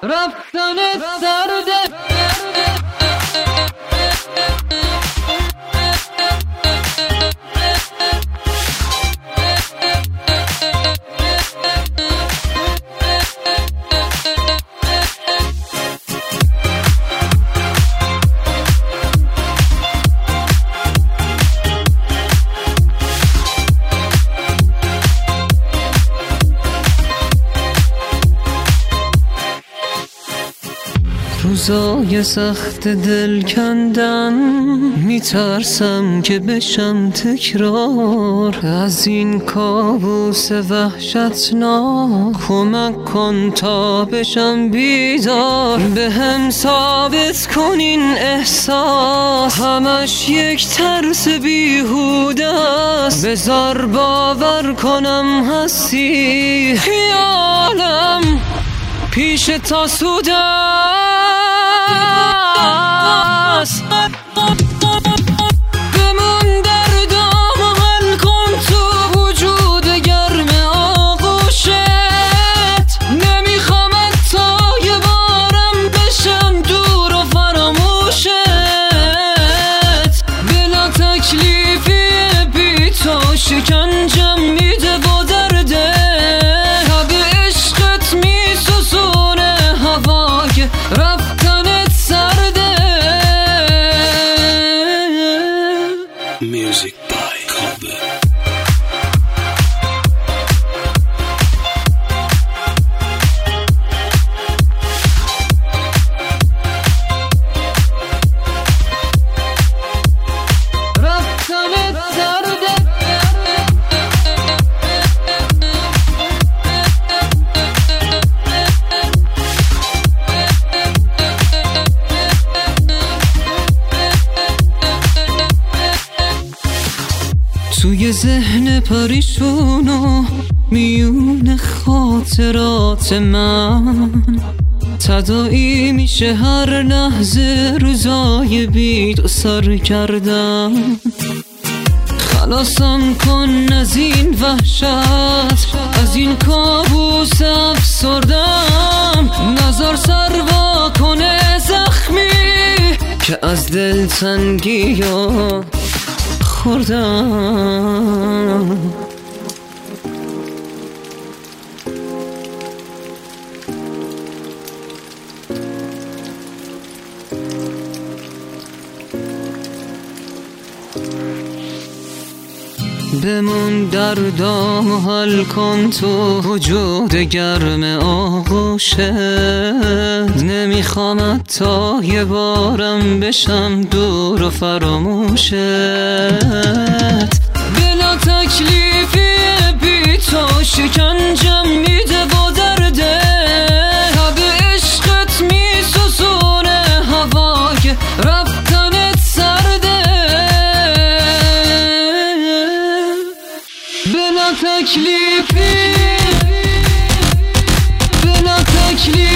رفتن سرده روزای سخت دل کندن میترسم که بشم تکرار از این کابوس وحشتناک. کمک کن تا بشم بیدار، به هم ثابت کن این احساس همش یک ترس بیهوده است. بذار باور کنم هستی، خیالم پیش تا سود است. بمون در دام و حل کن تو وجود گرم آغوشت. نمیخوام تا یه بارم بشم دور و فراموشت. بلا تکلیفی بی تو شکنجم میده و درده. رفتنت سرده. Music by Cobra. رفتنت سرده. توی ذهن پریشون و میون خاطرات من تداعی میشه هر لحظه روزای بی تو سر کردن. خلاصم کن از این وحشت، از این کابوس افسردم. نظر سروا کنه زخمی که از دل تنگی ها خوردم. بمون در دام و حل کن تو وجود گرم آغوشت. نمیخوام تا یه بارم بشم دور و فراموشت. بلا تکلیفی بی تو شکنجم میده و درده. به عشقت میسوزونه هوا که رفتنت سرده. بلا تکلیفی، بلا تکلیفی.